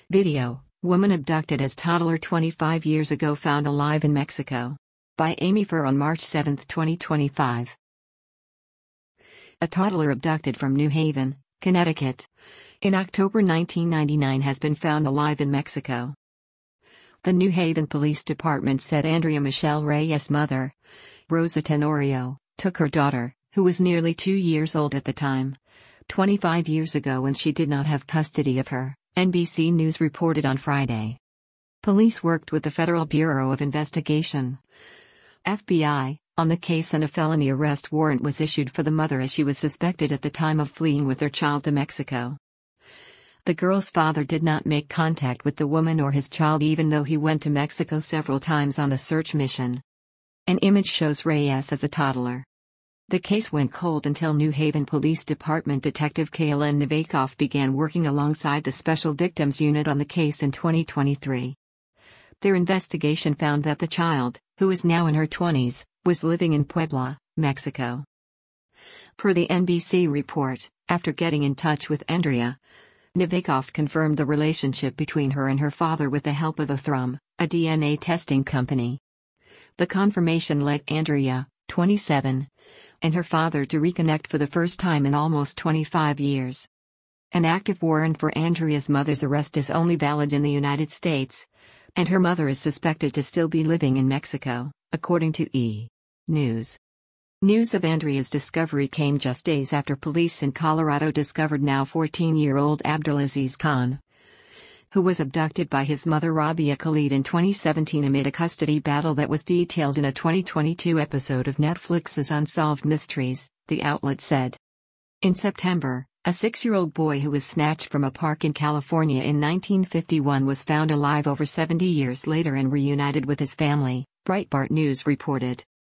Video: Woman abducted as toddler 25 years ago found alive in Mexico. By Amy Furr on March 7, 2025. A toddler abducted from New Haven, Connecticut, in October 1999 has been found alive in Mexico. The New Haven Police Department said Andrea Michelle Reyes' mother, Rosa Tenorio, took her daughter, who was nearly 2 years old at the time, 25 years ago when she did not have custody of her, NBC News reported on Friday. Police worked with the Federal Bureau of Investigation, FBI, on the case, and a felony arrest warrant was issued for the mother as she was suspected at the time of fleeing with their child to Mexico. The girl's father did not make contact with the woman or his child even though he went to Mexico several times on a search mission. An image shows Reyes as a toddler. The case went cold until New Haven Police Department Detective Kaylin Novakoff began working alongside the Special Victims Unit on the case in 2023. Their investigation found that the child, who is now in her 20s, was living in Puebla, Mexico. Per the NBC report, after getting in touch with Andrea, Novakoff confirmed the relationship between her and her father with the help of Athrum, a DNA testing company. The confirmation led Andrea, 27, and her father to reconnect for the first time in almost 25 years. An active warrant for Andrea's mother's arrest is only valid in the United States, and her mother is suspected to still be living in Mexico, according to E! News. News of Andrea's discovery came just days after police in Colorado discovered now 14-year-old Abdulaziz Khan, who was abducted by his mother Rabia Khalid in 2017 amid a custody battle that was detailed in a 2022 episode of Netflix's Unsolved Mysteries, the outlet said. In September, a 6-year-old boy who was snatched from a park in California in 1951 was found alive over 70 years later and reunited with his family, Breitbart News reported.